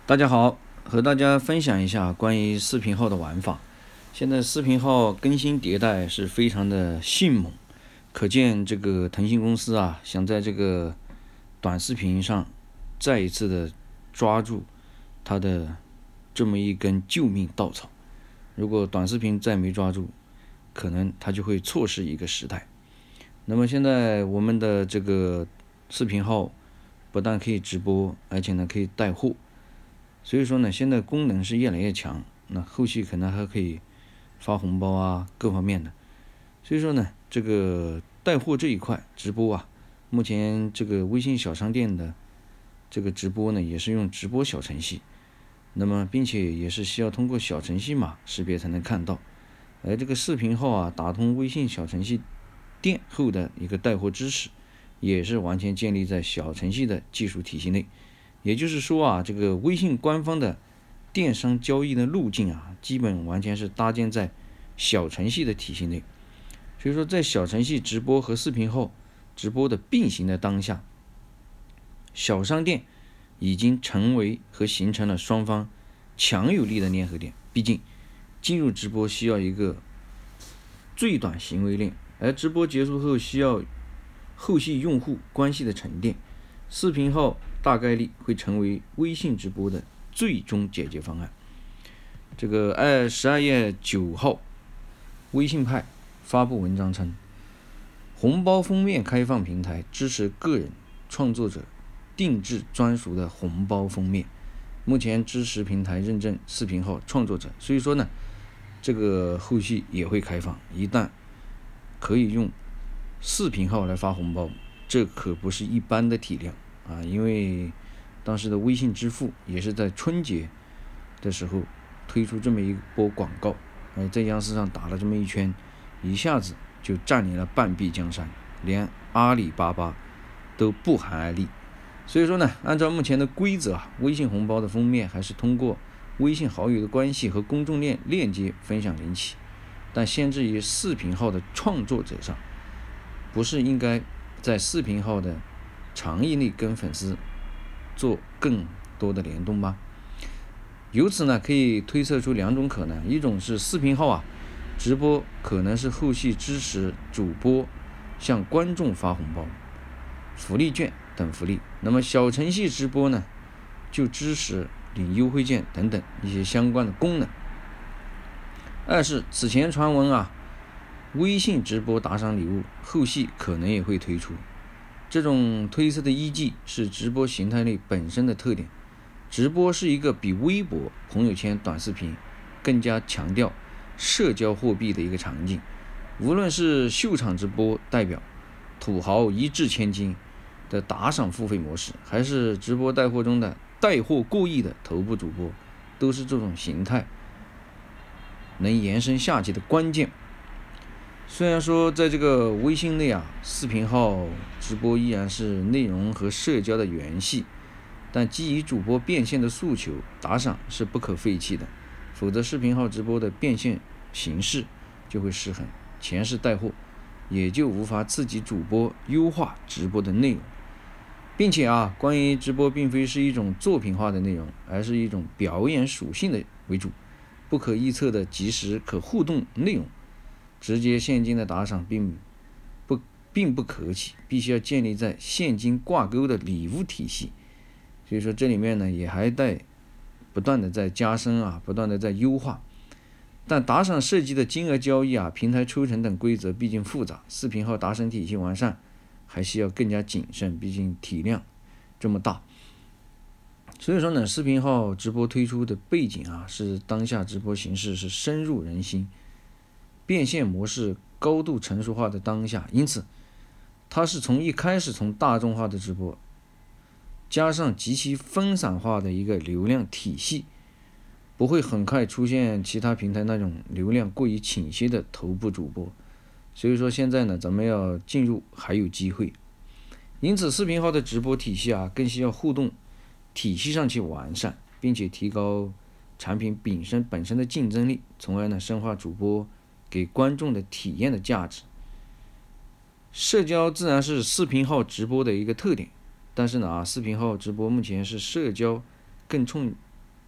大家好，和大家分享一下关于视频号的玩法。现在视频号更新迭代是非常的迅猛，可见这个腾讯公司啊，想在这个短视频上再一次的抓住它的这么一根救命稻草。如果短视频再没抓住，可能它就会错失一个时代。那么现在我们的这个视频号不但可以直播，而且呢可以带货。所以说呢，现在功能是越来越强，那后续可能还可以发红包啊，各方面的。所以说呢，这个带货这一块直播啊，目前这个微信小商店的这个直播呢，也是用直播小程序，那么并且也是需要通过小程序码识别才能看到。而这个视频号啊，打通微信小程序店后的一个带货支持，也是完全建立在小程序的技术体系内。也就是说啊，这个微信官方的电商交易的路径啊，基本完全是搭建在小程序的体系内。所以说，在小程序直播和视频号直播的并行的当下，小商店已经成为和形成了双方强有力的粘合点。毕竟，进入直播需要一个最短行为链，而直播结束后需要后续用户关系的沉淀。视频号大概率会成为微信直播的最终解决方案。这个12月9号，微信派发布文章称，红包封面开放平台支持个人创作者定制专属的红包封面，目前支持平台认证视频号创作者。所以说呢，这个后续也会开放，一旦可以用视频号来发红包，这可不是一般的体量啊！因为当时的微信支付也是在春节的时候推出这么一波广告，在央视上打了这么一圈，一下子就占领了半壁江山，连阿里巴巴都不寒而栗。所以说呢，按照目前的规则啊，微信红包的封面还是通过微信好友的关系和公众链接分享领取，但限制于视频号的创作者上，不是应该在视频号的场域内跟粉丝做更多的联动吗？由此呢，可以推测出两种可能：一种是视频号啊直播可能是后续支持主播向观众发红包、福利券等福利；那么小程序直播呢，就支持领优惠券等等一些相关的功能。二是此前传闻啊，微信直播打赏礼物后续可能也会推出。这种推测的依据是直播形态类本身的特点。直播是一个比微博、朋友圈、短视频更加强调社交货币的一个场景。无论是秀场直播代表土豪一掷千金的打赏付费模式，还是直播带货中的带货过亿的头部主播，都是这种形态能延伸下去的关键。虽然说在这个微信内啊，视频号直播依然是内容和社交的元系，但基于主播变现的诉求，打赏是不可废弃的，否则视频号直播的变现形式就会失衡，全是带货，也就无法刺激主播优化直播的内容。并且啊，关于直播并非是一种作品化的内容，而是一种表演属性的为主，不可预测的即时可互动内容，直接现金的打赏并不可取，必须要建立在现金挂钩的礼物体系。所以说这里面呢也还在不断的在加深啊，不断的在优化。但打赏涉及的金额交易啊、平台抽成等规则毕竟复杂，视频号打赏体系完善还需要更加谨慎，毕竟体量这么大。所以说呢，视频号直播推出的背景啊，是当下直播形式是深入人心，变现模式高度成熟化的当下，因此它是从一开始从大众化的直播加上极其分散化的一个流量体系，不会很快出现其他平台那种流量过于倾斜的头部主播。所以说现在呢，咱们要进入还有机会。因此视频号的直播体系啊，更需要互动体系上去完善，并且提高产品本身的竞争力，从而呢深化主播给观众的体验的价值。社交自然是视频号直播的一个特点，但是呢视频号直播目前是社交更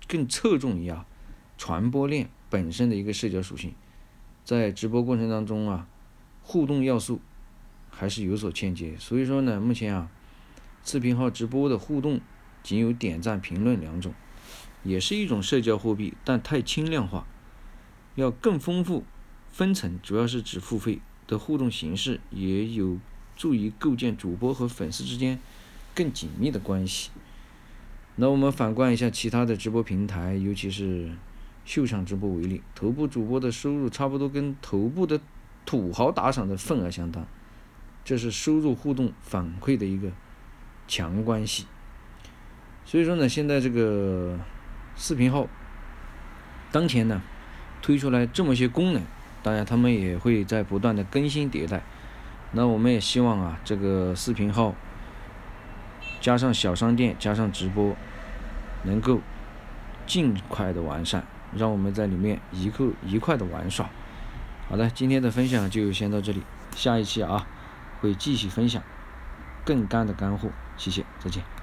更侧重于传播链本身的一个社交属性，在直播过程当中互动要素还是有所欠缺。所以说呢，目前视频号直播的互动仅有点赞、评论两种，也是一种社交货币，但太轻量化，要更丰富分层，主要是指付费的互动形式，也有助于构建主播和粉丝之间更紧密的关系。那我们反观一下其他的直播平台，尤其是秀场直播为例，头部主播的收入差不多跟头部的土豪打赏的份额相当，这是收入互动反馈的一个强关系。所以说呢，现在这个视频号当前呢推出来这么些功能，当然他们也会在不断的更新迭代。那我们也希望这个视频号加上小商店加上直播能够尽快的完善，让我们在里面愉快的玩耍。好的，今天的分享就先到这里，下一期会继续分享更干的干货，谢谢，再见。